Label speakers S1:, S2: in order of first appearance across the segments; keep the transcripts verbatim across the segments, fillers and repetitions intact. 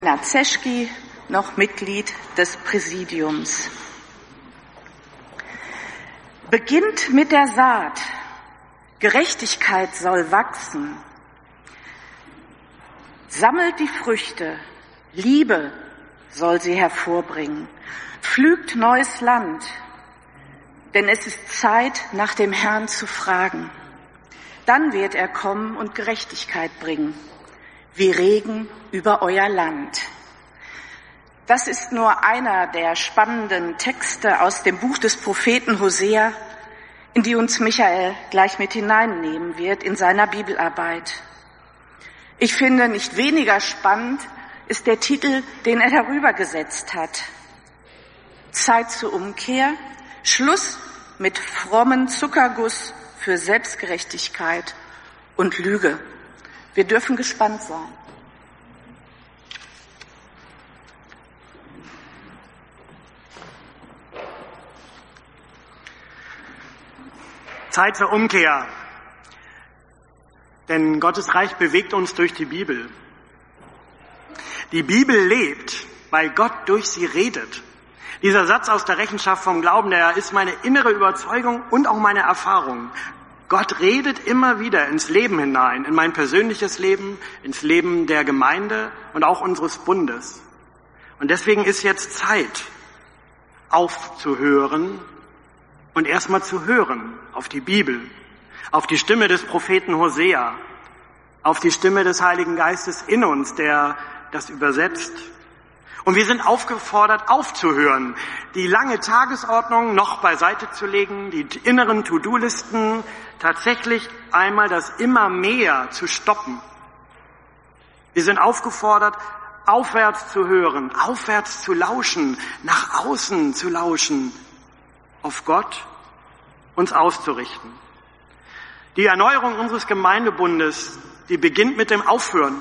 S1: Nazeschki, noch Mitglied des Präsidiums. Beginnt mit der Saat. Gerechtigkeit soll wachsen. Sammelt die Früchte. Liebe soll sie hervorbringen. Pflügt neues Land. Denn es ist Zeit, nach dem Herrn zu fragen. Dann wird er kommen und Gerechtigkeit bringen, wie Regen über euer Land. Das ist nur einer der spannenden Texte aus dem Buch des Propheten Hosea, in die uns Michael gleich mit hineinnehmen wird in seiner Bibelarbeit. Ich finde, nicht weniger spannend ist der Titel, den er darüber gesetzt hat. Zeit zur Umkehr, Schluss mit frommen Zuckerguss für Selbstgerechtigkeit und Lüge. Wir dürfen gespannt sein.
S2: Zeit zur Umkehr. Denn Gottes Reich bewegt uns durch die Bibel. Die Bibel lebt, weil Gott durch sie redet. Dieser Satz aus der Rechenschaft vom Glauben, der ist meine innere Überzeugung und auch meine Erfahrung. Gott redet immer wieder ins Leben hinein, in mein persönliches Leben, ins Leben der Gemeinde und auch unseres Bundes. Und deswegen ist jetzt Zeit, aufzuhören und erstmal zu hören auf die Bibel, auf die Stimme des Propheten Hosea, auf die Stimme des Heiligen Geistes in uns, der das übersetzt. Und wir sind aufgefordert, aufzuhören, die lange Tagesordnung noch beiseite zu legen, die inneren To-Do-Listen, tatsächlich einmal das immer mehr zu stoppen. Wir sind aufgefordert, aufwärts zu hören, aufwärts zu lauschen, nach außen zu lauschen, auf Gott uns auszurichten. Die Erneuerung unseres Gemeindebundes, die beginnt mit dem Aufhören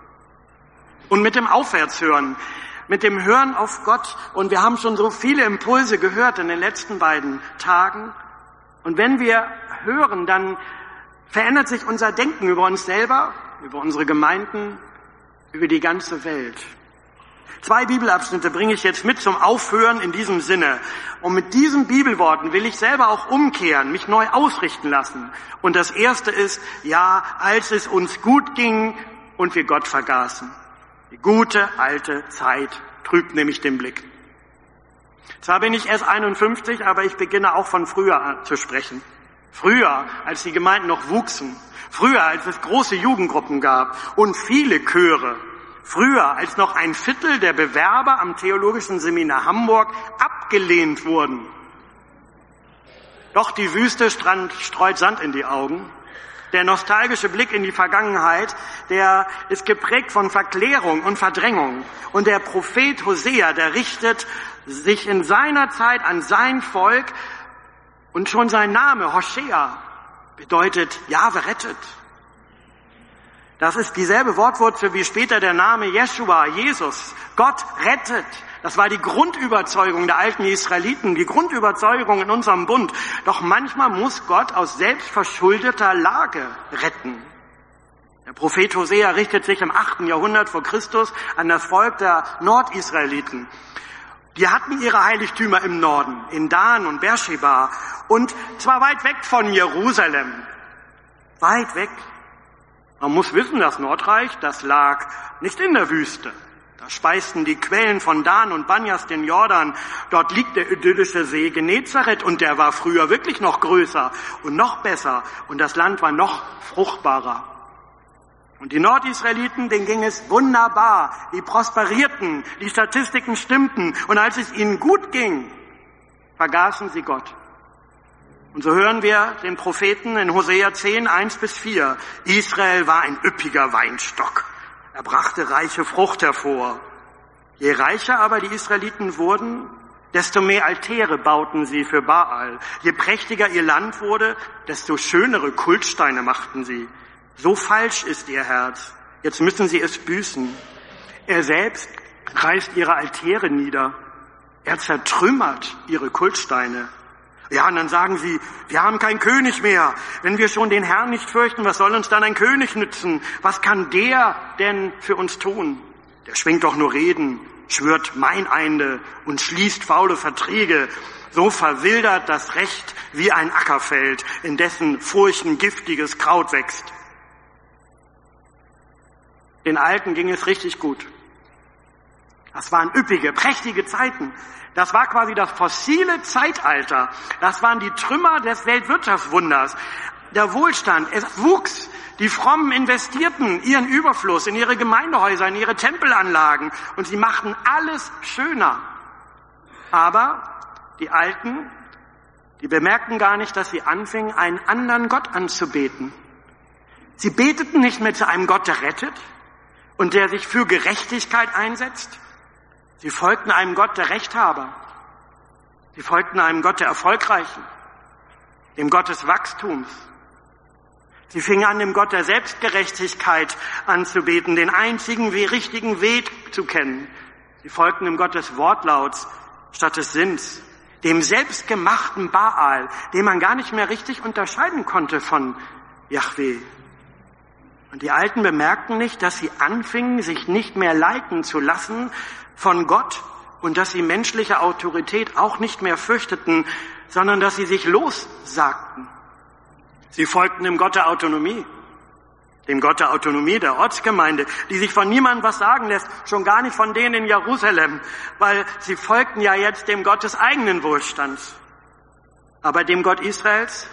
S2: und mit dem Aufwärtshören, mit dem Hören auf Gott. Und wir haben schon so viele Impulse gehört in den letzten beiden Tagen. Und wenn wir hören, dann verändert sich unser Denken über uns selber, über unsere Gemeinden, über die ganze Welt. Zwei Bibelabschnitte bringe ich jetzt mit zum Aufhören in diesem Sinne. Und mit diesen Bibelworten will ich selber auch umkehren, mich neu ausrichten lassen. Und das erste ist, ja, als es uns gut ging und wir Gott vergaßen. Die gute alte Zeit trübt nämlich den Blick. Zwar bin ich erst einundfünfzig, aber ich beginne auch von früher zu sprechen. Früher, als die Gemeinden noch wuchsen. Früher, als es große Jugendgruppen gab und viele Chöre. Früher, als noch ein Viertel der Bewerber am Theologischen Seminar Hamburg abgelehnt wurden. Doch die Wüste streut Sand in die Augen. Der nostalgische Blick in die Vergangenheit, der ist geprägt von Verklärung und Verdrängung. Und der Prophet Hosea, der richtet sich in seiner Zeit an sein Volk und schon sein Name, Hoshea, bedeutet Jahwe rettet. Das ist dieselbe Wortwurzel wie später der Name Jeschua, Jesus. Gott rettet. Das war die Grundüberzeugung der alten Israeliten, die Grundüberzeugung in unserem Bund. Doch manchmal muss Gott aus selbstverschuldeter Lage retten. Der Prophet Hosea richtet sich im achten Jahrhundert vor Christus an das Volk der Nordisraeliten. Die hatten ihre Heiligtümer im Norden, in Dan und Beersheba, und zwar weit weg von Jerusalem. Weit weg. Man muss wissen, das Nordreich, das lag nicht in der Wüste. Da speisten die Quellen von Dan und Banjas den Jordan. Dort liegt der idyllische See Genezareth und der war früher wirklich noch größer und noch besser und das Land war noch fruchtbarer. Und die Nordisraeliten, denen ging es wunderbar. Die prosperierten, die Statistiken stimmten und als es ihnen gut ging, vergaßen sie Gott. Und so hören wir den Propheten in Hosea zehn, eins bis vier. Israel war ein üppiger Weinstock. Er brachte reiche Frucht hervor. Je reicher aber die Israeliten wurden, desto mehr Altäre bauten sie für Baal. Je prächtiger ihr Land wurde, desto schönere Kultsteine machten sie. So falsch ist ihr Herz. Jetzt müssen sie es büßen. Er selbst reißt ihre Altäre nieder. Er zertrümmert ihre Kultsteine. Ja, und dann sagen sie, wir haben keinen König mehr. Wenn wir schon den Herrn nicht fürchten, was soll uns dann ein König nützen? Was kann der denn für uns tun? Der schwingt doch nur Reden, schwört Meineide und schließt faule Verträge. So verwildert das Recht wie ein Ackerfeld, in dessen Furchen giftiges Kraut wächst. Den Alten ging es richtig gut. Das waren üppige, prächtige Zeiten. Das war quasi das fossile Zeitalter. Das waren die Trümmer des Weltwirtschaftswunders. Der Wohlstand, es wuchs. Die Frommen investierten ihren Überfluss in ihre Gemeindehäuser, in ihre Tempelanlagen und sie machten alles schöner. Aber die Alten, die bemerkten gar nicht, dass sie anfingen, einen anderen Gott anzubeten. Sie beteten nicht mehr zu einem Gott, der rettet und der sich für Gerechtigkeit einsetzt. Sie folgten einem Gott der Rechthaber. Sie folgten einem Gott der Erfolgreichen, dem Gott des Wachstums. Sie fingen an, dem Gott der Selbstgerechtigkeit anzubeten, den einzigen richtigen Weg zu kennen. Sie folgten dem Gott des Wortlauts statt des Sinns, dem selbstgemachten Baal, den man gar nicht mehr richtig unterscheiden konnte von Jahwe. Und die Alten bemerkten nicht, dass sie anfingen, sich nicht mehr leiten zu lassen von Gott und dass sie menschliche Autorität auch nicht mehr fürchteten, sondern dass sie sich lossagten. Sie folgten dem Gott der Autonomie, dem Gott der Autonomie der Ortsgemeinde, die sich von niemandem was sagen lässt, schon gar nicht von denen in Jerusalem, weil sie folgten ja jetzt dem Gott des eigenen Wohlstands. Aber dem Gott Israels,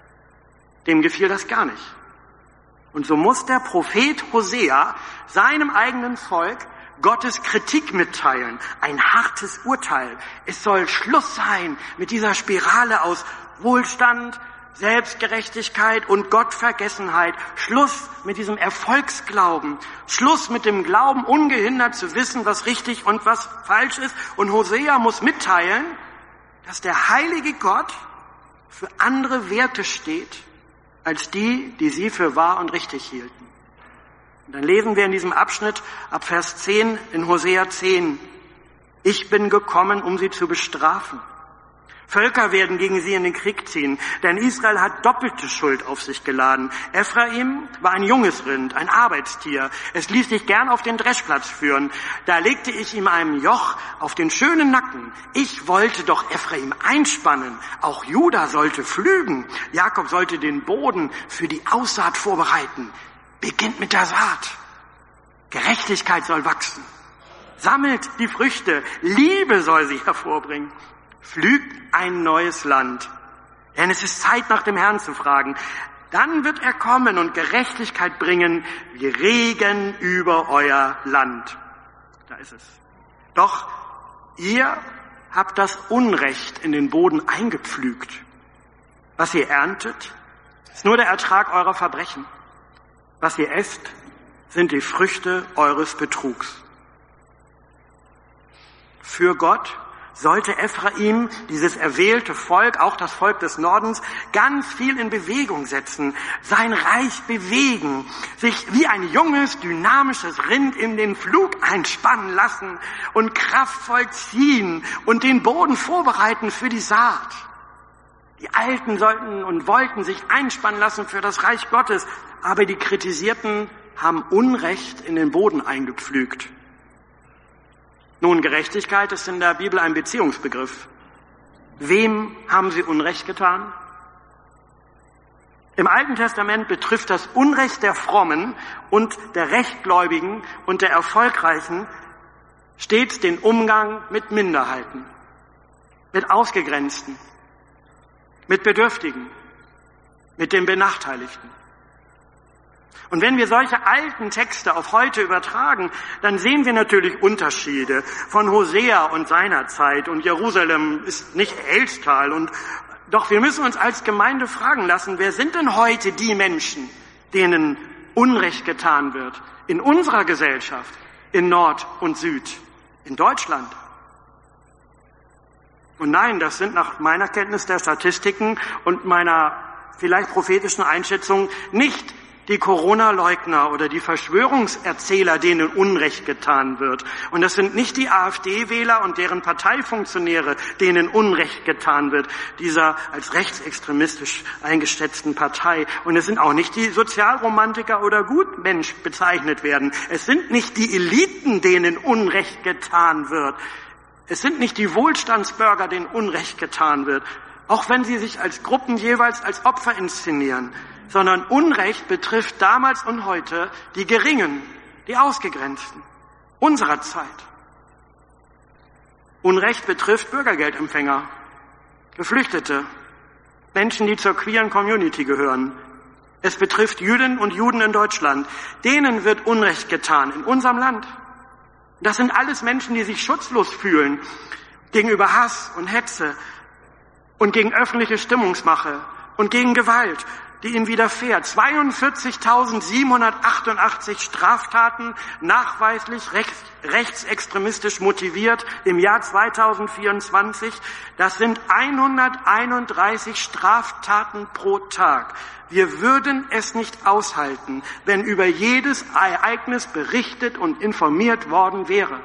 S2: dem gefiel das gar nicht. Und so muss der Prophet Hosea seinem eigenen Volk Gottes Kritik mitteilen, ein hartes Urteil. Es soll Schluss sein mit dieser Spirale aus Wohlstand, Selbstgerechtigkeit und Gottvergessenheit. Schluss mit diesem Erfolgsglauben. Schluss mit dem Glauben, ungehindert zu wissen, was richtig und was falsch ist. Und Hosea muss mitteilen, dass der heilige Gott für andere Werte steht, als die, die sie für wahr und richtig hielten. Und dann lesen wir in diesem Abschnitt ab Vers zehn in Hosea zehn. Ich bin gekommen, um sie zu bestrafen. Völker werden gegen sie in den Krieg ziehen, denn Israel hat doppelte Schuld auf sich geladen. Ephraim war ein junges Rind, ein Arbeitstier. Es ließ sich gern auf den Dreschplatz führen. Da legte ich ihm ein Joch auf den schönen Nacken. Ich wollte doch Ephraim einspannen. Auch Juda sollte pflügen. Jakob sollte den Boden für die Aussaat vorbereiten. Beginnt mit der Saat. Gerechtigkeit soll wachsen. Sammelt die Früchte. Liebe soll sie hervorbringen. Pflügt ein neues Land. Denn es ist Zeit, nach dem Herrn zu fragen. Dann wird er kommen und Gerechtigkeit bringen wie Regen über euer Land. Da ist es. Doch ihr habt das Unrecht in den Boden eingepflügt. Was ihr erntet, ist nur der Ertrag eurer Verbrechen. Was ihr esst, sind die Früchte eures Betrugs. Für Gott sollte Ephraim, dieses erwählte Volk, auch das Volk des Nordens, ganz viel in Bewegung setzen, sein Reich bewegen, sich wie ein junges, dynamisches Rind in den Flug einspannen lassen und kraftvoll ziehen und den Boden vorbereiten für die Saat. Die Alten sollten und wollten sich einspannen lassen für das Reich Gottes, aber die Kritisierten haben Unrecht in den Boden eingepflügt. Nun, Gerechtigkeit ist in der Bibel ein Beziehungsbegriff. Wem haben sie Unrecht getan? Im Alten Testament betrifft das Unrecht der Frommen und der Rechtgläubigen und der Erfolgreichen stets den Umgang mit Minderheiten, mit Ausgegrenzten, mit Bedürftigen, mit den Benachteiligten. Und wenn wir solche alten Texte auf heute übertragen, dann sehen wir natürlich Unterschiede von Hosea und seiner Zeit. Und Jerusalem ist nicht Elstal. Und doch wir müssen uns als Gemeinde fragen lassen, wer sind denn heute die Menschen, denen Unrecht getan wird in unserer Gesellschaft, in Nord und Süd, in Deutschland? Und nein, das sind nach meiner Kenntnis der Statistiken und meiner vielleicht prophetischen Einschätzung nicht die Corona-Leugner oder die Verschwörungserzähler, denen Unrecht getan wird. Und das sind nicht die AfD-Wähler und deren Parteifunktionäre, denen Unrecht getan wird, dieser als rechtsextremistisch eingeschätzten Partei. Und es sind auch nicht die Sozialromantiker oder Gutmensch bezeichnet werden. Es sind nicht die Eliten, denen Unrecht getan wird. Es sind nicht die Wohlstandsbürger, denen Unrecht getan wird, auch wenn sie sich als Gruppen jeweils als Opfer inszenieren, sondern Unrecht betrifft damals und heute die Geringen, die Ausgegrenzten unserer Zeit. Unrecht betrifft Bürgergeldempfänger, Geflüchtete, Menschen, die zur queeren Community gehören. Es betrifft Jüdinnen und Juden in Deutschland. Denen wird Unrecht getan in unserem Land. Das sind alles Menschen, die sich schutzlos fühlen gegenüber Hass und Hetze und gegen öffentliche Stimmungsmache und gegen Gewalt, die ihnen widerfährt. zweiundvierzigtausendsiebenhundertachtundachtzig Straftaten nachweislich rechts, rechtsextremistisch motiviert im Jahr zweitausendvierundzwanzig. Das sind hunderteinunddreißig Straftaten pro Tag. Wir würden es nicht aushalten, wenn über jedes Ereignis berichtet und informiert worden wäre.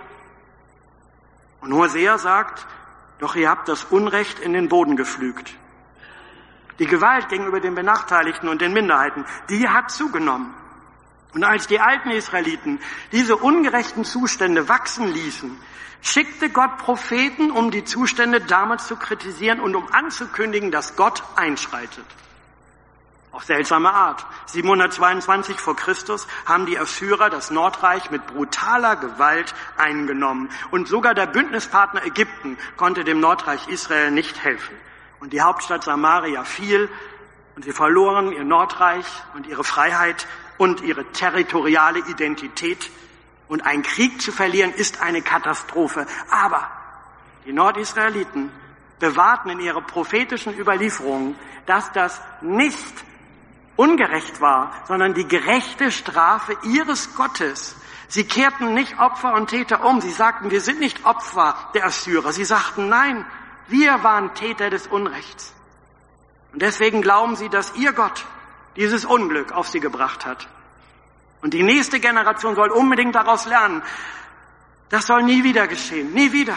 S2: Und Hosea sagt, doch ihr habt das Unrecht in den Boden gepflügt. Die Gewalt gegenüber den Benachteiligten und den Minderheiten, die hat zugenommen. Und als die alten Israeliten diese ungerechten Zustände wachsen ließen, schickte Gott Propheten, um die Zustände damals zu kritisieren und um anzukündigen, dass Gott einschreitet. Auf seltsame Art. siebenhundertzweiundzwanzig vor Christus haben die Assyrer das Nordreich mit brutaler Gewalt eingenommen. Und sogar der Bündnispartner Ägypten konnte dem Nordreich Israel nicht helfen. Und die Hauptstadt Samaria fiel und sie verloren ihr Nordreich und ihre Freiheit und ihre territoriale Identität. Und ein Krieg zu verlieren ist eine Katastrophe. Aber die Nordisraeliten bewahrten in ihrer prophetischen Überlieferung, dass das nicht ungerecht war, sondern die gerechte Strafe ihres Gottes. Sie kehrten nicht Opfer und Täter um. Sie sagten, wir sind nicht Opfer der Assyrer. Sie sagten, nein, wir waren Täter des Unrechts. Und deswegen glauben sie, dass ihr Gott dieses Unglück auf sie gebracht hat. Und die nächste Generation soll unbedingt daraus lernen. Das soll nie wieder geschehen, nie wieder.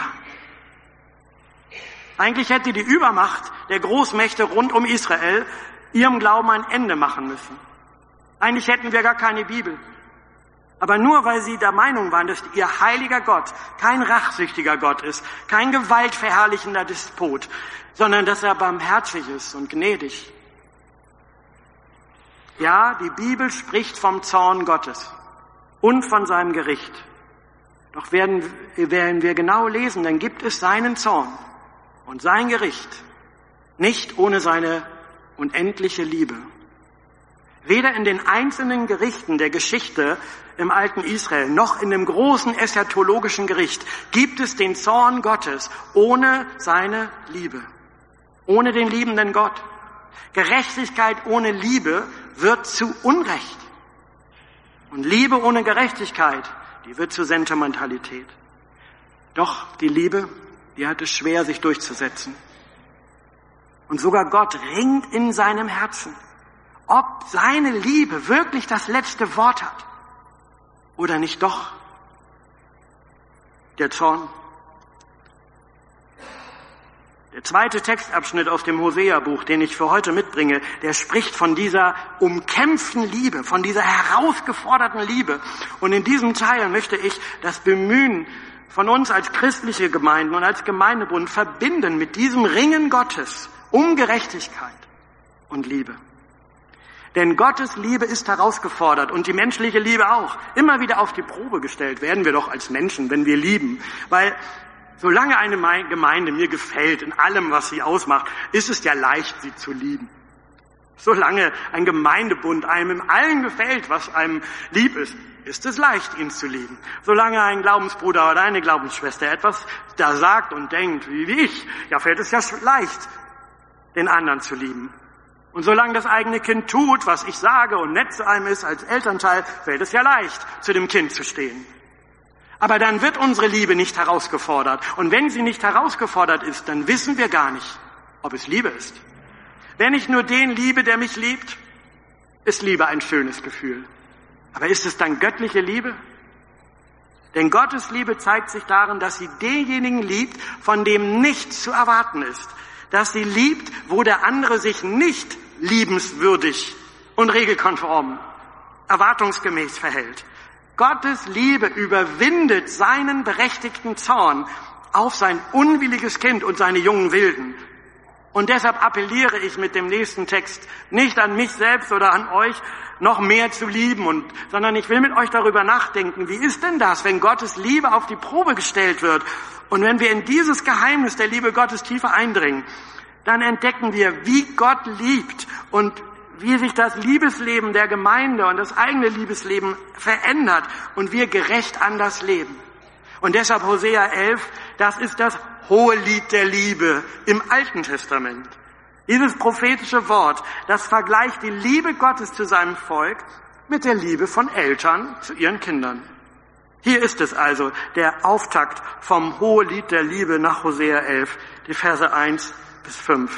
S2: Eigentlich hätte die Übermacht der Großmächte rund um Israel ihrem Glauben ein Ende machen müssen. Eigentlich hätten wir gar keine Bibel. Aber nur weil sie der Meinung waren, dass ihr heiliger Gott kein rachsüchtiger Gott ist, kein gewaltverherrlichender Despot, sondern dass er barmherzig ist und gnädig. Ja, die Bibel spricht vom Zorn Gottes und von seinem Gericht. Doch werden, werden wir genau lesen, dann gibt es seinen Zorn und sein Gericht nicht ohne seine unendliche Liebe. Weder in den einzelnen Gerichten der Geschichte im alten Israel noch in dem großen eschatologischen Gericht gibt es den Zorn Gottes ohne seine Liebe, ohne den liebenden Gott. Gerechtigkeit ohne Liebe wird zu Unrecht. Und Liebe ohne Gerechtigkeit, die wird zu Sentimentalität. Doch die Liebe, die hat es schwer, sich durchzusetzen. Und sogar Gott ringt in seinem Herzen, ob seine Liebe wirklich das letzte Wort hat oder nicht doch der Zorn. Der zweite Textabschnitt aus dem Hosea-Buch, den ich für heute mitbringe, der spricht von dieser umkämpften Liebe, von dieser herausgeforderten Liebe. Und in diesem Teil möchte ich das Bemühen von uns als christliche Gemeinden und als Gemeindebund verbinden mit diesem Ringen Gottes um Gerechtigkeit und Liebe. Denn Gottes Liebe ist herausgefordert und die menschliche Liebe auch. Immer wieder auf die Probe gestellt werden wir doch als Menschen, wenn wir lieben. Weil solange eine Gemeinde mir gefällt in allem, was sie ausmacht, ist es ja leicht, sie zu lieben. Solange ein Gemeindebund einem in allem gefällt, was einem lieb ist, ist es leicht, ihn zu lieben. Solange ein Glaubensbruder oder eine Glaubensschwester etwas da sagt und denkt, wie ich, ja, fällt es ja leicht, den anderen zu lieben. Und solange das eigene Kind tut, was ich sage und nett zu einem ist als Elternteil, fällt es ja leicht, zu dem Kind zu stehen. Aber dann wird unsere Liebe nicht herausgefordert. Und wenn sie nicht herausgefordert ist, dann wissen wir gar nicht, ob es Liebe ist. Wenn ich nur den liebe, der mich liebt, ist Liebe ein schönes Gefühl. Aber ist es dann göttliche Liebe? Denn Gottes Liebe zeigt sich darin, dass sie denjenigen liebt, von dem nichts zu erwarten ist. Dass sie liebt, wo der andere sich nicht liebenswürdig und regelkonform, erwartungsgemäß verhält. Gottes Liebe überwindet seinen berechtigten Zorn auf sein unwilliges Kind und seine jungen Wilden. Und deshalb appelliere ich mit dem nächsten Text nicht an mich selbst oder an euch, noch mehr zu lieben, und, sondern ich will mit euch darüber nachdenken, wie ist denn das, wenn Gottes Liebe auf die Probe gestellt wird und wenn wir in dieses Geheimnis der Liebe Gottes tiefer eindringen, dann entdecken wir, wie Gott liebt und wie sich das Liebesleben der Gemeinde und das eigene Liebesleben verändert und wir gerecht anders leben. Und deshalb Hosea elf, das ist das hohe Lied der Liebe im Alten Testament. Dieses prophetische Wort, das vergleicht die Liebe Gottes zu seinem Volk mit der Liebe von Eltern zu ihren Kindern. Hier ist es also, der Auftakt vom hohe Lied der Liebe nach Hosea elf, die Verse eins bis fünf.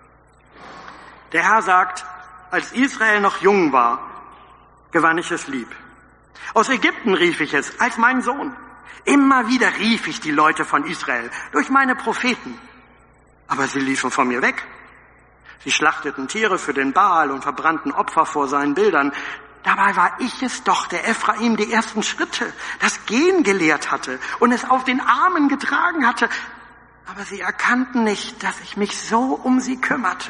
S2: Der Herr sagt, als Israel noch jung war, gewann ich es lieb. Aus Ägypten rief ich es als mein Sohn. Immer wieder rief ich die Leute von Israel durch meine Propheten. Aber sie liefen von mir weg. Sie schlachteten Tiere für den Baal und verbrannten Opfer vor seinen Bildern. Dabei war ich es doch, der Ephraim die ersten Schritte, das Gehen gelehrt hatte und es auf den Armen getragen hatte. Aber sie erkannten nicht, dass ich mich so um sie kümmerte.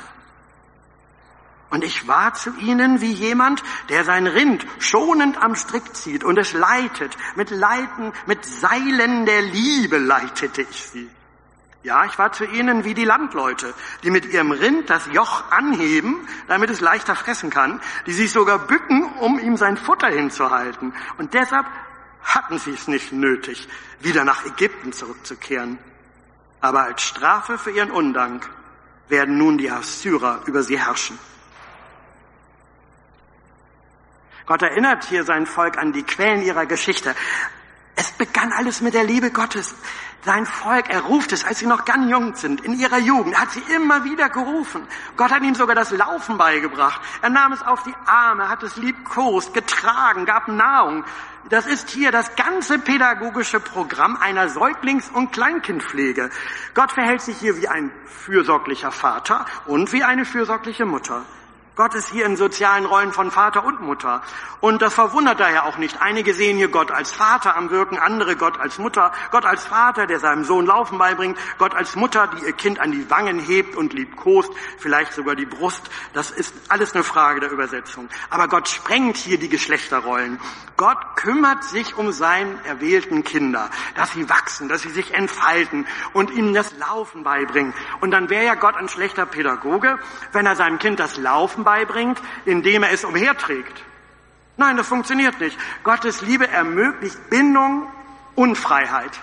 S2: Und ich war zu ihnen wie jemand, der sein Rind schonend am Strick zieht und es leitet. Mit Leiten, mit Seilen der Liebe leitete ich sie. Ja, ich war zu ihnen wie die Landleute, die mit ihrem Rind das Joch anheben, damit es leichter fressen kann, die sich sogar bücken, um ihm sein Futter hinzuhalten. Und deshalb hatten sie es nicht nötig, wieder nach Ägypten zurückzukehren. Aber als Strafe für ihren Undank werden nun die Assyrer über sie herrschen. Gott erinnert hier sein Volk an die Quellen ihrer Geschichte. Es begann alles mit der Liebe Gottes. Sein Volk, er ruft es, als sie noch ganz jung sind, in ihrer Jugend. Er hat sie immer wieder gerufen. Gott hat ihnen sogar das Laufen beigebracht. Er nahm es auf die Arme, hat es liebkost, getragen, gab Nahrung. Das ist hier das ganze pädagogische Programm einer Säuglings- und Kleinkindpflege. Gott verhält sich hier wie ein fürsorglicher Vater und wie eine fürsorgliche Mutter. Gott ist hier in sozialen Rollen von Vater und Mutter. Und das verwundert daher auch nicht. Einige sehen hier Gott als Vater am Wirken, andere Gott als Mutter. Gott als Vater, der seinem Sohn Laufen beibringt. Gott als Mutter, die ihr Kind an die Wangen hebt und liebkost, vielleicht sogar die Brust. Das ist alles eine Frage der Übersetzung. Aber Gott sprengt hier die Geschlechterrollen. Gott kümmert sich um seine erwählten Kinder, dass sie wachsen, dass sie sich entfalten und ihnen das Laufen beibringen. Und dann wäre ja Gott ein schlechter Pädagoge, wenn er seinem Kind das Laufen beibringt, indem er es umherträgt. Nein, das funktioniert nicht. Gottes Liebe ermöglicht Bindung und Freiheit.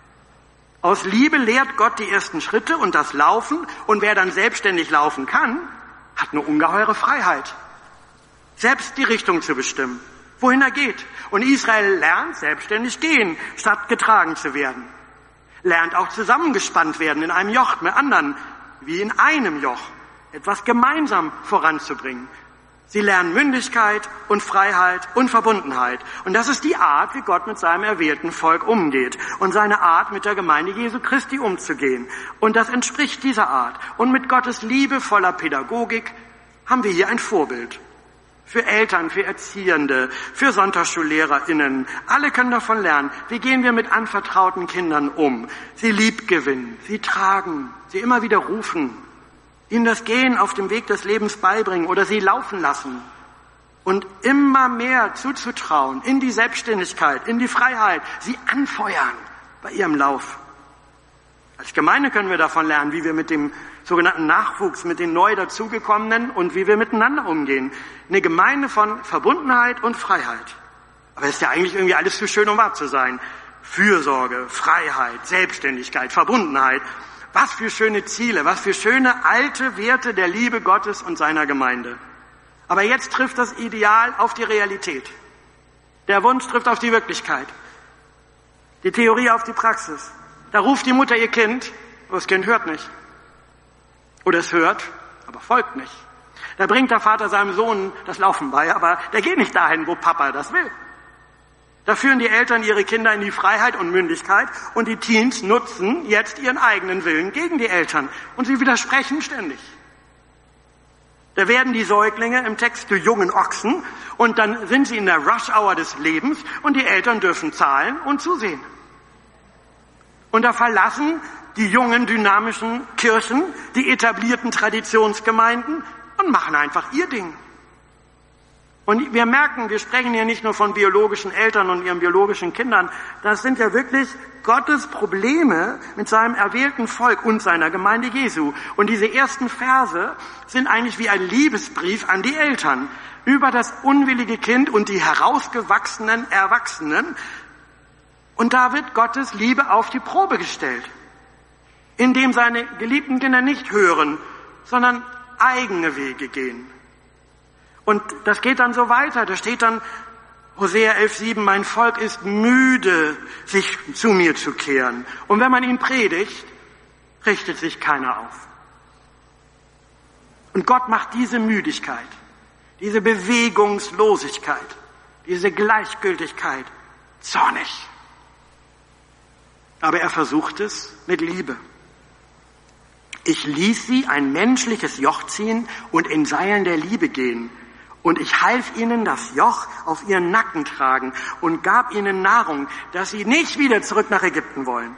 S2: Aus Liebe lehrt Gott die ersten Schritte und das Laufen, und wer dann selbstständig laufen kann, hat eine ungeheure Freiheit, selbst die Richtung zu bestimmen, wohin er geht. Und Israel lernt selbstständig gehen, statt getragen zu werden. Lernt auch zusammengespannt werden in einem Joch mit anderen, wie in einem Joch, etwas gemeinsam voranzubringen. Sie lernen Mündigkeit und Freiheit und Verbundenheit. Und das ist die Art, wie Gott mit seinem erwählten Volk umgeht und seine Art, mit der Gemeinde Jesu Christi umzugehen. Und das entspricht dieser Art. Und mit Gottes Liebe voller Pädagogik haben wir hier ein Vorbild. Für Eltern, für Erziehende, für SonntagsschullehrerInnen. Alle können davon lernen. Wie gehen wir mit anvertrauten Kindern um? Sie liebgewinnen, sie tragen, sie immer wieder rufen, ihnen das Gehen auf dem Weg des Lebens beibringen oder sie laufen lassen und immer mehr zuzutrauen in die Selbstständigkeit, in die Freiheit, sie anfeuern bei ihrem Lauf. Als Gemeinde können wir davon lernen, wie wir mit dem sogenannten Nachwuchs, mit den neu dazugekommenen und wie wir miteinander umgehen. Eine Gemeinde von Verbundenheit und Freiheit. Aber es ist ja eigentlich irgendwie alles zu schön, um wahr zu sein. Fürsorge, Freiheit, Selbstständigkeit, Verbundenheit. Was für schöne Ziele, was für schöne alte Werte der Liebe Gottes und seiner Gemeinde. Aber jetzt trifft das Ideal auf die Realität. Der Wunsch trifft auf die Wirklichkeit. Die Theorie auf die Praxis. Da ruft die Mutter ihr Kind, aber das Kind hört nicht. Oder es hört, aber folgt nicht. Da bringt der Vater seinem Sohn das Laufen bei, aber der geht nicht dahin, wo Papa das will. Da führen die Eltern ihre Kinder in die Freiheit und Mündigkeit und die Teens nutzen jetzt ihren eigenen Willen gegen die Eltern und sie widersprechen ständig. Da werden die Säuglinge im Text zu jungen Ochsen und dann sind sie in der Rush-Hour des Lebens und die Eltern dürfen zahlen und zusehen. Und da verlassen die jungen, dynamischen Kirchen die etablierten Traditionsgemeinden und machen einfach ihr Ding. Und wir merken, wir sprechen hier nicht nur von biologischen Eltern und ihren biologischen Kindern, das sind ja wirklich Gottes Probleme mit seinem erwählten Volk und seiner Gemeinde Jesu. Und diese ersten Verse sind eigentlich wie ein Liebesbrief an die Eltern über das unwillige Kind und die herausgewachsenen Erwachsenen. Und da wird Gottes Liebe auf die Probe gestellt, indem seine geliebten Kinder nicht hören, sondern eigene Wege gehen. Und das geht dann so weiter. Da steht dann Hosea elf sieben, mein Volk ist müde, sich zu mir zu kehren. Und wenn man ihn predigt, richtet sich keiner auf. Und Gott macht diese Müdigkeit, diese Bewegungslosigkeit, diese Gleichgültigkeit zornig. Aber er versucht es mit Liebe. Ich ließ sie ein menschliches Joch ziehen und in Seilen der Liebe gehen. Und ich half ihnen das Joch auf ihren Nacken tragen und gab ihnen Nahrung, dass sie nicht wieder zurück nach Ägypten wollen.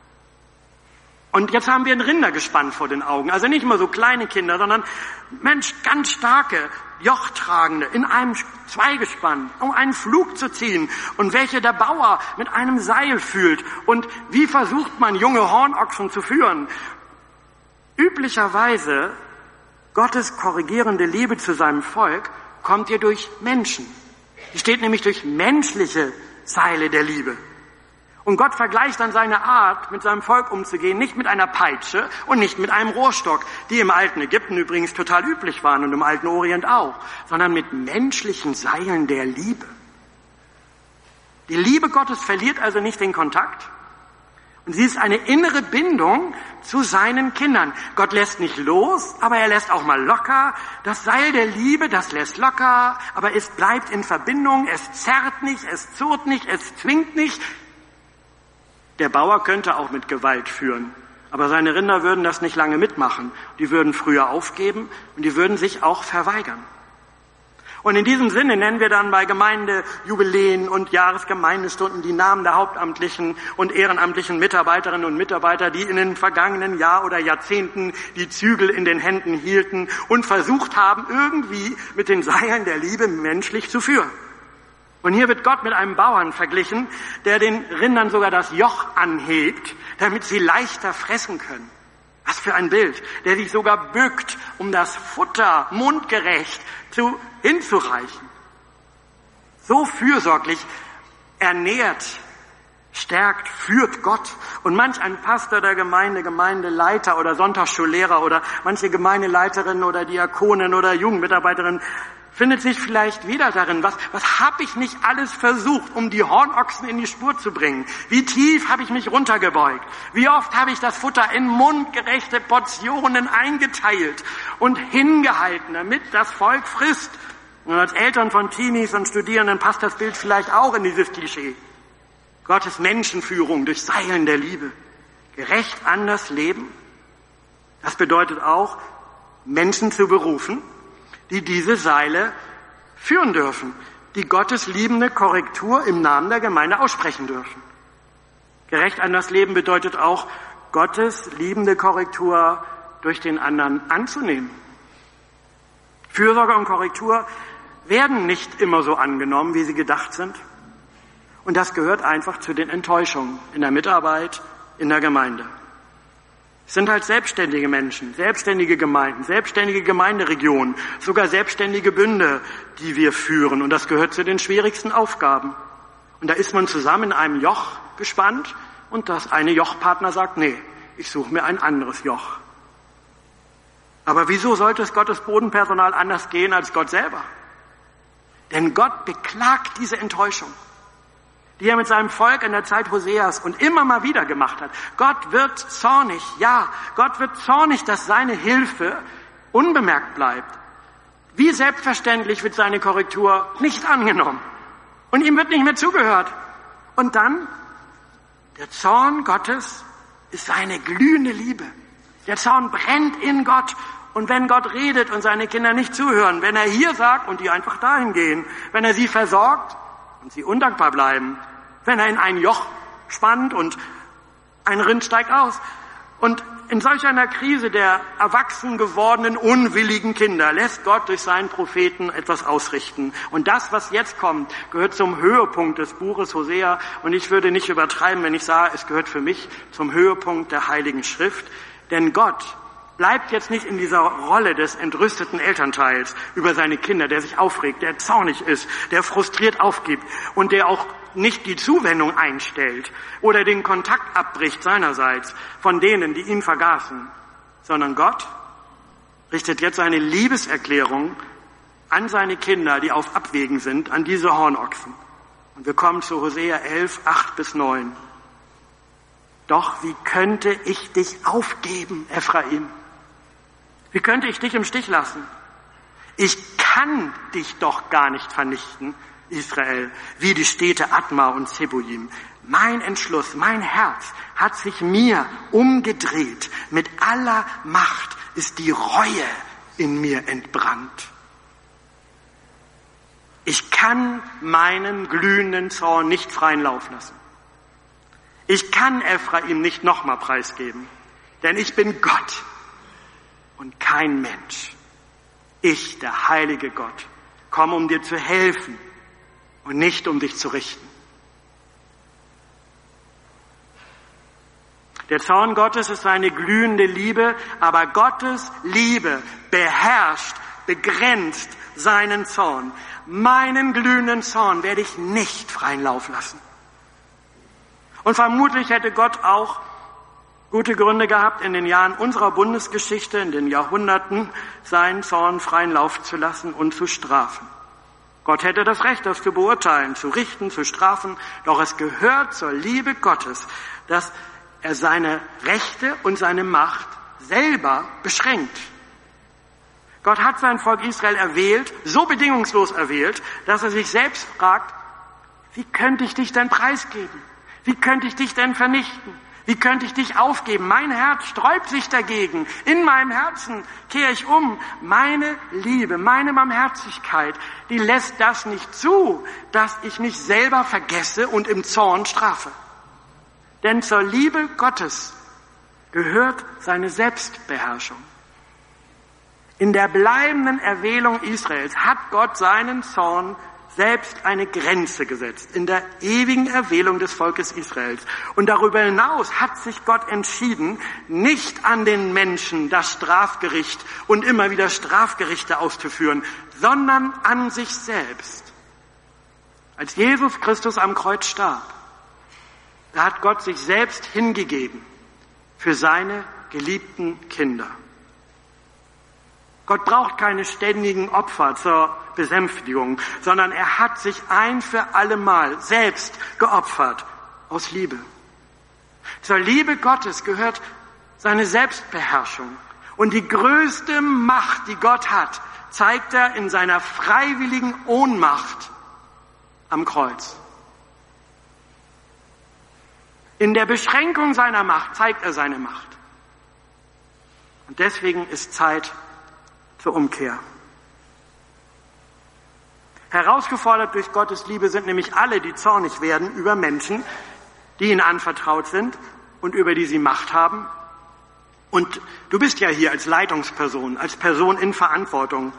S2: Und jetzt haben wir ein Rindergespann vor den Augen. Also nicht immer so kleine Kinder, sondern Mensch, ganz starke, Jochtragende in einem Zweigespann, um einen Flug zu ziehen. Und welche der Bauer mit einem Seil fühlt. Und wie versucht man, junge Hornochsen zu führen? Üblicherweise, Gottes korrigierende Liebe zu seinem Volk kommt ihr durch Menschen. Die steht nämlich durch menschliche Seile der Liebe. Und Gott vergleicht dann seine Art, mit seinem Volk umzugehen, nicht mit einer Peitsche und nicht mit einem Rohrstock, die im alten Ägypten übrigens total üblich waren und im alten Orient auch, sondern mit menschlichen Seilen der Liebe. Die Liebe Gottes verliert also nicht den Kontakt. Und sie ist eine innere Bindung zu seinen Kindern. Gott lässt nicht los, aber er lässt auch mal locker. Das Seil der Liebe, das lässt locker, aber es bleibt in Verbindung. Es zerrt nicht, es zurrt nicht, es zwingt nicht. Der Bauer könnte auch mit Gewalt führen, aber seine Rinder würden das nicht lange mitmachen. Die würden früher aufgeben und die würden sich auch verweigern. Und in diesem Sinne nennen wir dann bei Gemeindejubiläen und Jahresgemeindestunden die Namen der hauptamtlichen und ehrenamtlichen Mitarbeiterinnen und Mitarbeiter, die in den vergangenen Jahr oder Jahrzehnten die Zügel in den Händen hielten und versucht haben, irgendwie mit den Seilen der Liebe menschlich zu führen. Und hier wird Gott mit einem Bauern verglichen, der den Rindern sogar das Joch anhebt, damit sie leichter fressen können. Was für ein Bild, der sich sogar bückt, um das Futter mundgerecht zu, hinzureichen. So fürsorglich ernährt, stärkt, führt Gott. Und manch ein Pastor der Gemeinde, Gemeindeleiter oder Sonntagsschullehrer oder manche Gemeindeleiterin oder Diakonin oder Jugendmitarbeiterin findet sich vielleicht wieder darin, was, was habe ich nicht alles versucht, um die Hornochsen in die Spur zu bringen? Wie tief habe ich mich runtergebeugt? Wie oft habe ich das Futter in mundgerechte Portionen eingeteilt und hingehalten, damit das Volk frisst? Und als Eltern von Teenies und Studierenden passt das Bild vielleicht auch in dieses Klischee. Gottes Menschenführung durch Seilen der Liebe. Gerecht anders leben. Das bedeutet auch, Menschen zu berufen, die diese Seile führen dürfen, die Gottes liebende Korrektur im Namen der Gemeinde aussprechen dürfen. Gerecht anders leben bedeutet auch, Gottes liebende Korrektur durch den anderen anzunehmen. Fürsorge und Korrektur werden nicht immer so angenommen, wie sie gedacht sind. Und das gehört einfach zu den Enttäuschungen in der Mitarbeit, in der Gemeinde. Es sind halt selbstständige Menschen, selbstständige Gemeinden, selbstständige Gemeinderegionen, sogar selbstständige Bünde, die wir führen. Und das gehört zu den schwierigsten Aufgaben. Und da ist man zusammen in einem Joch gespannt und das eine Jochpartner sagt, nee, ich suche mir ein anderes Joch. Aber wieso sollte es Gottes Bodenpersonal anders gehen als Gott selber? Denn Gott beklagt diese Enttäuschung, die er mit seinem Volk in der Zeit Hoseas und immer mal wieder gemacht hat. Gott wird zornig, ja, Gott wird zornig, dass seine Hilfe unbemerkt bleibt. Wie selbstverständlich wird seine Korrektur nicht angenommen. Und ihm wird nicht mehr zugehört. Und dann, der Zorn Gottes ist seine glühende Liebe. Der Zorn brennt in Gott. Und wenn Gott redet und seine Kinder nicht zuhören, wenn er hier sagt und die einfach dahin gehen, wenn er sie versorgt und sie undankbar bleiben, wenn er in ein Joch spannt und ein Rind steigt aus. Und in solch einer Krise der erwachsen gewordenen, unwilligen Kinder lässt Gott durch seinen Propheten etwas ausrichten. Und das, was jetzt kommt, gehört zum Höhepunkt des Buches Hosea. Und ich würde nicht übertreiben, wenn ich sage, es gehört für mich zum Höhepunkt der Heiligen Schrift. Denn Gott bleibt jetzt nicht in dieser Rolle des entrüsteten Elternteils über seine Kinder, der sich aufregt, der zornig ist, der frustriert aufgibt und der auch nicht die Zuwendung einstellt oder den Kontakt abbricht seinerseits von denen, die ihn vergaßen, sondern Gott richtet jetzt eine Liebeserklärung an seine Kinder, die auf Abwägen sind, an diese Hornochsen. Und wir kommen zu Hosea elf, acht bis neun. Doch wie könnte ich dich aufgeben, Ephraim? Wie könnte ich dich im Stich lassen? Ich kann dich doch gar nicht vernichten, Israel, wie die Städte Adma und Zeboim. Mein Entschluss, mein Herz hat sich mir umgedreht. Mit aller Macht ist die Reue in mir entbrannt. Ich kann meinen glühenden Zorn nicht freien Lauf lassen. Ich kann Ephraim nicht nochmal preisgeben, denn ich bin Gott und kein Mensch. Ich, der heilige Gott, komme, um dir zu helfen und nicht um dich zu richten. Der Zorn Gottes ist seine glühende Liebe, aber Gottes Liebe beherrscht, begrenzt seinen Zorn. Meinen glühenden Zorn werde ich nicht freien Lauf lassen. Und vermutlich hätte Gott auch gute Gründe gehabt, in den Jahren unserer Bundesgeschichte, in den Jahrhunderten, seinen Zorn freien Lauf zu lassen und zu strafen. Gott hätte das Recht, das zu beurteilen, zu richten, zu strafen, doch es gehört zur Liebe Gottes, dass er seine Rechte und seine Macht selber beschränkt. Gott hat sein Volk Israel erwählt, so bedingungslos erwählt, dass er sich selbst fragt, wie könnte ich dich denn preisgeben? Wie könnte ich dich denn vernichten? Wie könnte ich dich aufgeben? Mein Herz sträubt sich dagegen. In meinem Herzen kehre ich um. Meine Liebe, meine Barmherzigkeit, die lässt das nicht zu, dass ich mich selber vergesse und im Zorn strafe. Denn zur Liebe Gottes gehört seine Selbstbeherrschung. In der bleibenden Erwählung Israels hat Gott seinen Zorn selbst eine Grenze gesetzt, in der ewigen Erwählung des Volkes Israels. Und darüber hinaus hat sich Gott entschieden, nicht an den Menschen das Strafgericht und immer wieder Strafgerichte auszuführen, sondern an sich selbst. Als Jesus Christus am Kreuz starb, da hat Gott sich selbst hingegeben für seine geliebten Kinder. Gott braucht keine ständigen Opfer zur Besänftigung, sondern er hat sich ein für alle Mal selbst geopfert aus Liebe. Zur Liebe Gottes gehört seine Selbstbeherrschung. Und die größte Macht, die Gott hat, zeigt er in seiner freiwilligen Ohnmacht am Kreuz. In der Beschränkung seiner Macht zeigt er seine Macht. Und deswegen ist Zeit zur Umkehr. Herausgefordert durch Gottes Liebe sind nämlich alle, die zornig werden über Menschen, die ihnen anvertraut sind und über die sie Macht haben. Und du bist ja hier als Leitungsperson, als Person in Verantwortung,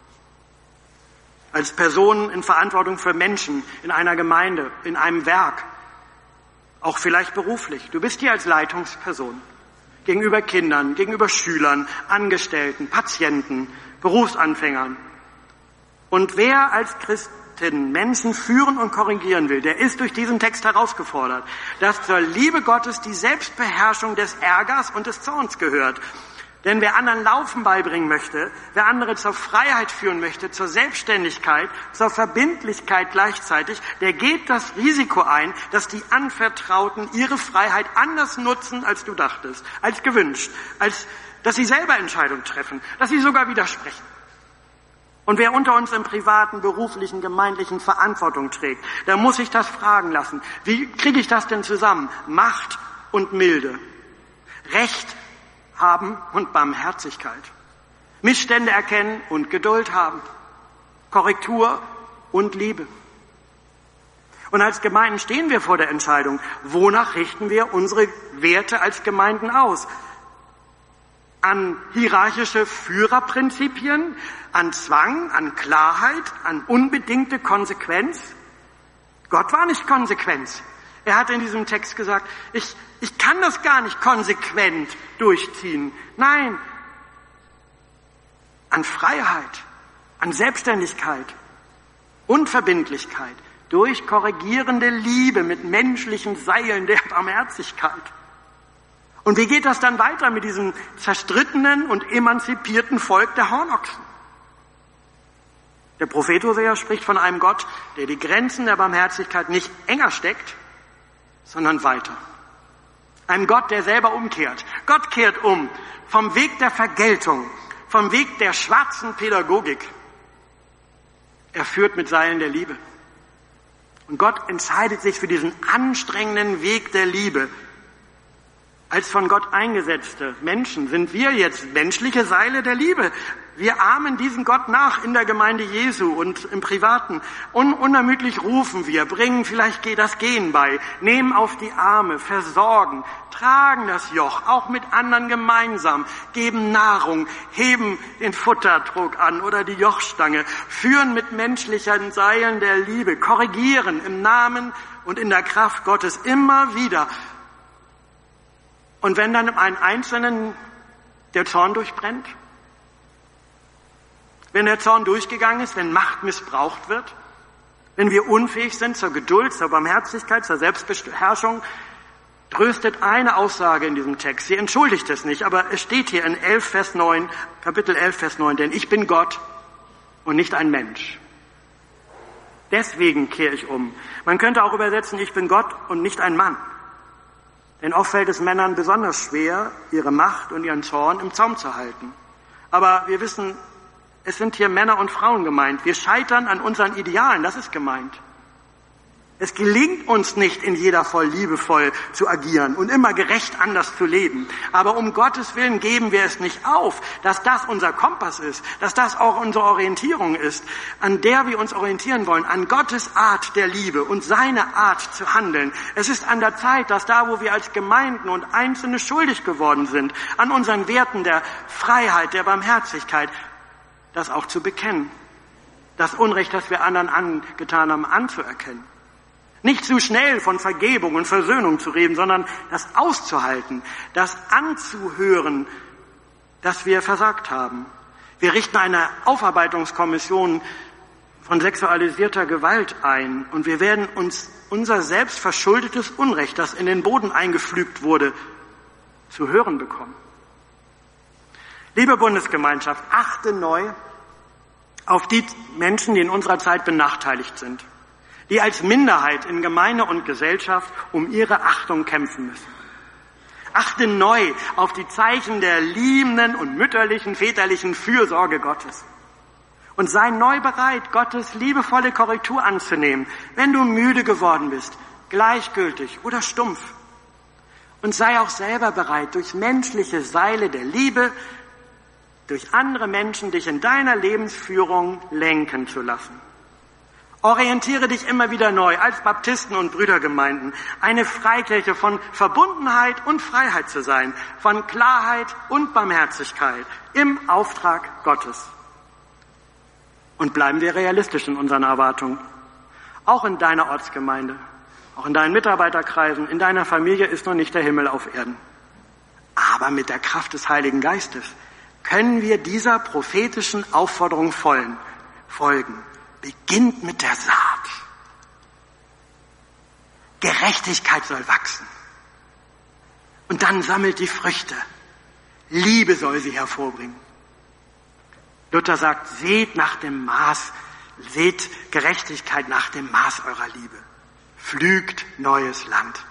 S2: als Person in Verantwortung für Menschen in einer Gemeinde, in einem Werk, auch vielleicht beruflich. Du bist hier als Leitungsperson. Gegenüber Kindern, gegenüber Schülern, Angestellten, Patienten, Berufsanfängern. Und wer als Christin Menschen führen und korrigieren will, der ist durch diesen Text herausgefordert, dass zur Liebe Gottes die Selbstbeherrschung des Ärgers und des Zorns gehört. Denn wer anderen Laufen beibringen möchte, wer andere zur Freiheit führen möchte, zur Selbstständigkeit, zur Verbindlichkeit gleichzeitig, der geht das Risiko ein, dass die Anvertrauten ihre Freiheit anders nutzen, als du dachtest, als gewünscht, als dass sie selber Entscheidungen treffen, dass sie sogar widersprechen. Und wer unter uns im privaten, beruflichen, gemeindlichen Verantwortung trägt, der muss sich das fragen lassen. Wie kriege ich das denn zusammen? Macht und Milde. Recht haben und Barmherzigkeit. Missstände erkennen und Geduld haben. Korrektur und Liebe. Und als Gemeinden stehen wir vor der Entscheidung, wonach richten wir unsere Werte als Gemeinden aus? An hierarchische Führerprinzipien, an Zwang, an Klarheit, an unbedingte Konsequenz? Gott war nicht konsequent. Er hat in diesem Text gesagt, ich, ich kann das gar nicht konsequent durchziehen. Nein, an Freiheit, an Selbstständigkeit, Unverbindlichkeit, durch korrigierende Liebe mit menschlichen Seilen der Barmherzigkeit. Und wie geht das dann weiter mit diesem zerstrittenen und emanzipierten Volk der Hornochsen? Der Prophet Hosea spricht von einem Gott, der die Grenzen der Barmherzigkeit nicht enger steckt, sondern weiter. Einem Gott, der selber umkehrt. Gott kehrt um vom Weg der Vergeltung, vom Weg der schwarzen Pädagogik. Er führt mit Seilen der Liebe. Und Gott entscheidet sich für diesen anstrengenden Weg der Liebe. Als von Gott eingesetzte Menschen sind wir jetzt menschliche Seile der Liebe. Wir ahmen diesen Gott nach in der Gemeinde Jesu und im Privaten. Un- unermüdlich rufen wir, bringen vielleicht das Gehen bei, nehmen auf die Arme, versorgen, tragen das Joch, auch mit anderen gemeinsam, geben Nahrung, heben den Futterdruck an oder die Jochstange, führen mit menschlichen Seilen der Liebe, korrigieren im Namen und in der Kraft Gottes immer wieder. Und wenn dann einem Einzelnen der Zorn durchbrennt, wenn der Zorn durchgegangen ist, wenn Macht missbraucht wird, wenn wir unfähig sind zur Geduld, zur Barmherzigkeit, zur Selbstbeherrschung, tröstet eine Aussage in diesem Text. Sie entschuldigt es nicht, aber es steht hier in elf Vers neun, Kapitel elf Vers neun, denn ich bin Gott und nicht ein Mensch. Deswegen kehre ich um. Man könnte auch übersetzen, ich bin Gott und nicht ein Mann. Denn oft fällt es Männern besonders schwer, ihre Macht und ihren Zorn im Zaum zu halten. Aber wir wissen, es sind hier Männer und Frauen gemeint. Wir scheitern an unseren Idealen, das ist gemeint. Es gelingt uns nicht, in jeder voll liebevoll zu agieren und immer gerecht anders zu leben. Aber um Gottes Willen geben wir es nicht auf, dass das unser Kompass ist, dass das auch unsere Orientierung ist, an der wir uns orientieren wollen, an Gottes Art der Liebe und seine Art zu handeln. Es ist an der Zeit, dass da, wo wir als Gemeinden und Einzelne schuldig geworden sind, an unseren Werten der Freiheit, der Barmherzigkeit, das auch zu bekennen. Das Unrecht, das wir anderen angetan haben, anzuerkennen. Nicht zu schnell von Vergebung und Versöhnung zu reden, sondern das auszuhalten, das anzuhören, dass wir versagt haben. Wir richten eine Aufarbeitungskommission von sexualisierter Gewalt ein und wir werden uns unser selbstverschuldetes Unrecht, das in den Boden eingepflügt wurde, zu hören bekommen. Liebe Bundesgemeinschaft, achte neu auf die Menschen, die in unserer Zeit benachteiligt sind, die als Minderheit in Gemeinde und Gesellschaft um ihre Achtung kämpfen müssen. Achte neu auf die Zeichen der liebenden und mütterlichen, väterlichen Fürsorge Gottes. Und sei neu bereit, Gottes liebevolle Korrektur anzunehmen, wenn du müde geworden bist, gleichgültig oder stumpf. Und sei auch selber bereit, durch menschliche Seile der Liebe, durch andere Menschen dich in deiner Lebensführung lenken zu lassen. Orientiere dich immer wieder neu als Baptisten und Brüdergemeinden, eine Freikirche von Verbundenheit und Freiheit zu sein, von Klarheit und Barmherzigkeit im Auftrag Gottes. Und bleiben wir realistisch in unseren Erwartungen. Auch in deiner Ortsgemeinde, auch in deinen Mitarbeiterkreisen, in deiner Familie ist noch nicht der Himmel auf Erden. Aber mit der Kraft des Heiligen Geistes können wir dieser prophetischen Aufforderung folgen. Beginnt mit der Saat. Gerechtigkeit soll wachsen. Und dann sammelt die Früchte. Liebe soll sie hervorbringen. Luther sagt, seht nach dem Maß, seht Gerechtigkeit nach dem Maß eurer Liebe. Pflügt neues Land.